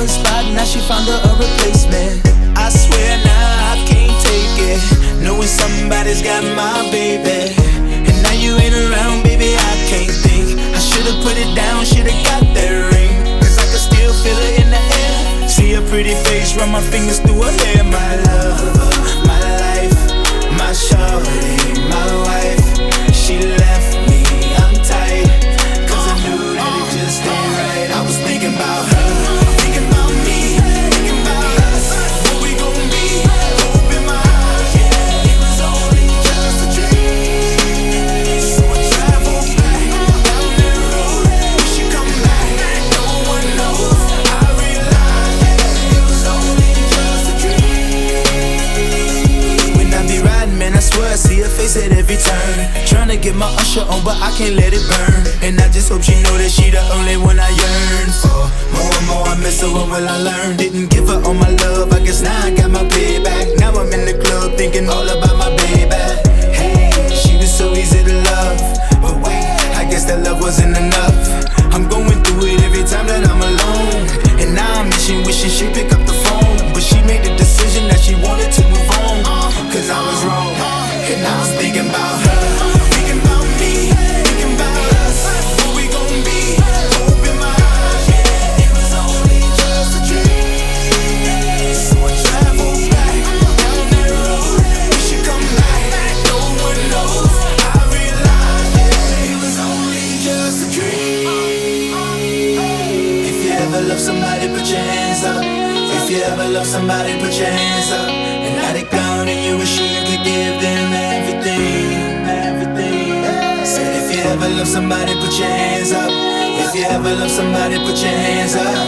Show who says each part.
Speaker 1: one spot, now she found her a replacement. I swear now I can't take it, knowing somebody's got my baby. And now you ain't around, baby, I can't think. I should've put it down, should've got that ring, cause I can still feel it in the air. See her pretty face, run my fingers through her hair. My lover, my life, my shorty, my wife. She left me, I'm tight, cause I knew that it just ain't right. I was thinking about her, thinking about me, thinking about us, what we gon' be. Hope in my eyes, yeah, it was only just a dream. So I traveled back down that road, wish you come back, no one knows. I realized that it was only just a dream. When I be riding, man, I swear I see her face at every turn. Tryna get my usher on, but I can't let it burn. And I just hope she know that she the only one I yearn for. More and more I miss her, what will I learn? Didn't give her all my love, I guess now I got my payback. Now I'm in the club thinking all about my baby. Hey, she was so easy to love, but wait, I guess that love wasn't enough. I'm going through it every time that I'm alone, and now I'm wishing she pick up the phone. But she made the decision that she wanted to move on, cause I was wrong. And I was thinking about her, thinking about me, thinking about us, what we gon' be. Hope in my eyes, yeah, it was only just a dream. So I traveled back down that road, wish you come back, no one knows. I realized, yeah, it was only just a dream. If you ever love somebody, put your hands up. If you ever love somebody, put your hands up. And now they gone and you wish you could give them everything, everything. Said if you ever love somebody, put your hands up. If you ever love somebody, put your hands up.